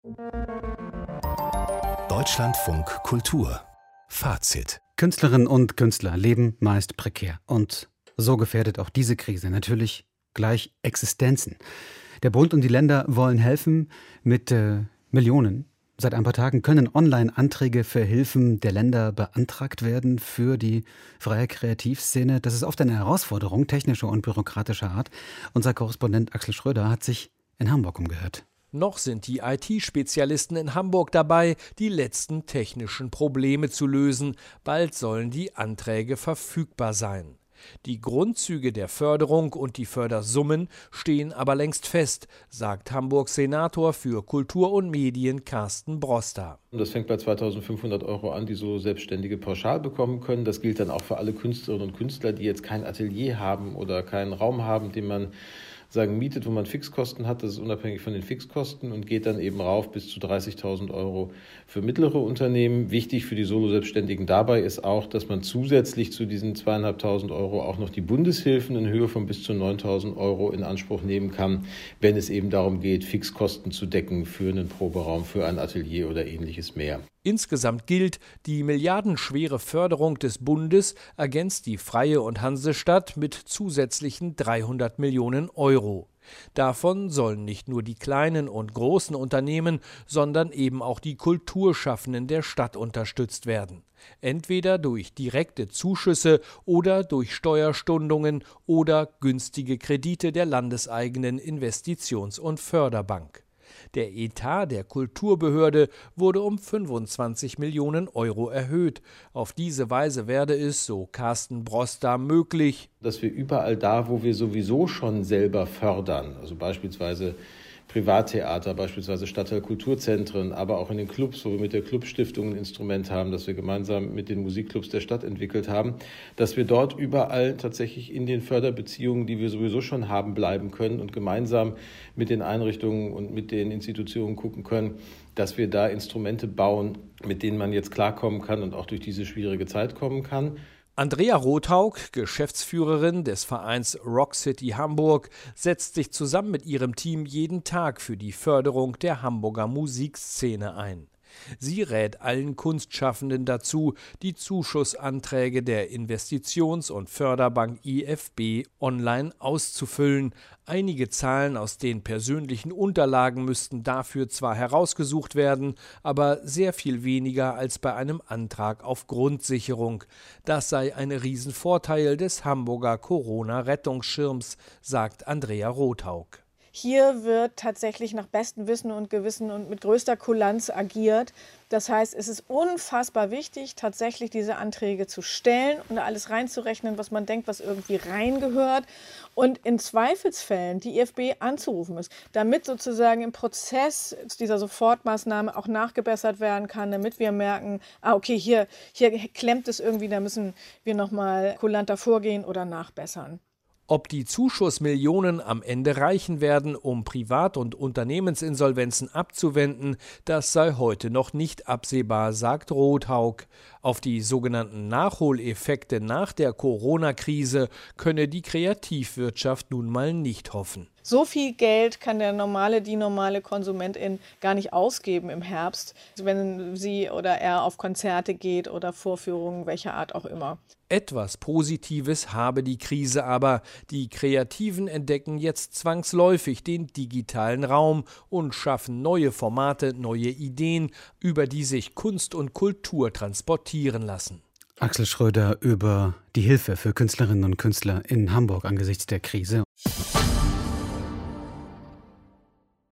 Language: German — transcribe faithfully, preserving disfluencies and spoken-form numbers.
Deutschlandfunk Kultur Fazit. Künstlerinnen und Künstler leben meist prekär. Und so gefährdet auch diese Krise natürlich gleich Existenzen. Der Bund und die Länder wollen helfen mit äh, Millionen. Seit ein paar Tagen können Online-Anträge für Hilfen der Länder beantragt werden für die freie Kreativszene. Das ist oft eine Herausforderung technischer und bürokratischer Art. Unser Korrespondent Axel Schröder hat sich in Hamburg umgehört. Noch sind die I T-Spezialisten in Hamburg dabei, die letzten technischen Probleme zu lösen. Bald sollen die Anträge verfügbar sein. Die Grundzüge der Förderung und die Fördersummen stehen aber längst fest, sagt Hamburgs Senator für Kultur und Medien Carsten Broster. Das fängt bei zweitausendfünfhundert Euro an, die so Selbstständige pauschal bekommen können. Das gilt dann auch für alle Künstlerinnen und Künstler, die jetzt kein Atelier haben oder keinen Raum haben, den man sagen, mietet, wo man Fixkosten hat. Das ist unabhängig von den Fixkosten und geht dann eben rauf bis zu dreißigtausend Euro für mittlere Unternehmen. Wichtig für die Solo-Selbstständigen dabei ist auch, dass man zusätzlich zu diesen zweieinhalbtausend Euro auch noch die Bundeshilfen in Höhe von bis zu neuntausend Euro in Anspruch nehmen kann, wenn es eben darum geht, Fixkosten zu decken für einen Proberaum, für ein Atelier oder ähnliches mehr. Insgesamt gilt, die milliardenschwere Förderung des Bundes ergänzt die Freie und Hansestadt mit zusätzlichen dreihundert Millionen Euro. Davon sollen nicht nur die kleinen und großen Unternehmen, sondern eben auch die Kulturschaffenden der Stadt unterstützt werden. Entweder durch direkte Zuschüsse oder durch Steuerstundungen oder günstige Kredite der landeseigenen Investitions- und Förderbank. Der Etat der Kulturbehörde wurde um fünfundzwanzig Millionen Euro erhöht. Auf diese Weise werde es, so Carsten Broster, möglich, dass wir überall da, wo wir sowieso schon selber fördern, also beispielsweise Privattheater, beispielsweise Stadtteilkulturzentren, aber auch in den Clubs, wo wir mit der Clubstiftung ein Instrument haben, das wir gemeinsam mit den Musikclubs der Stadt entwickelt haben, dass wir dort überall tatsächlich in den Förderbeziehungen, die wir sowieso schon haben, bleiben können und gemeinsam mit den Einrichtungen und mit den Institutionen gucken können, dass wir da Instrumente bauen, mit denen man jetzt klarkommen kann und auch durch diese schwierige Zeit kommen kann. Andrea Rothaug, Geschäftsführerin des Vereins Rock City Hamburg, setzt sich zusammen mit ihrem Team jeden Tag für die Förderung der Hamburger Musikszene ein. Sie rät allen Kunstschaffenden dazu, die Zuschussanträge der Investitions- und Förderbank I F B online auszufüllen. Einige Zahlen aus den persönlichen Unterlagen müssten dafür zwar herausgesucht werden, aber sehr viel weniger als bei einem Antrag auf Grundsicherung. Das sei ein Riesenvorteil des Hamburger Corona-Rettungsschirms, sagt Andrea Rothaug. Hier wird tatsächlich nach bestem Wissen und Gewissen und mit größter Kulanz agiert. Das heißt, es ist unfassbar wichtig, tatsächlich diese Anträge zu stellen und alles reinzurechnen, was man denkt, was irgendwie reingehört. Und in Zweifelsfällen die I F B anzurufen ist, damit sozusagen im Prozess dieser Sofortmaßnahme auch nachgebessert werden kann, damit wir merken, ah okay, hier, hier klemmt es irgendwie, da müssen wir nochmal kulanter vorgehen oder nachbessern. Ob die Zuschussmillionen am Ende reichen werden, um Privat- und Unternehmensinsolvenzen abzuwenden, das sei heute noch nicht absehbar, sagt Rothaug. Auf die sogenannten Nachholeffekte nach der Corona-Krise könne die Kreativwirtschaft nun mal nicht hoffen. So viel Geld kann der normale, die normale Konsumentin gar nicht ausgeben im Herbst, wenn sie oder er auf Konzerte geht oder Vorführungen welcher Art auch immer. Etwas Positives habe die Krise aber. Die Kreativen entdecken jetzt zwangsläufig den digitalen Raum und schaffen neue Formate, neue Ideen, über die sich Kunst und Kultur transportieren lassen. Axel Schröder über die Hilfe für Künstlerinnen und Künstler in Hamburg angesichts der Krise.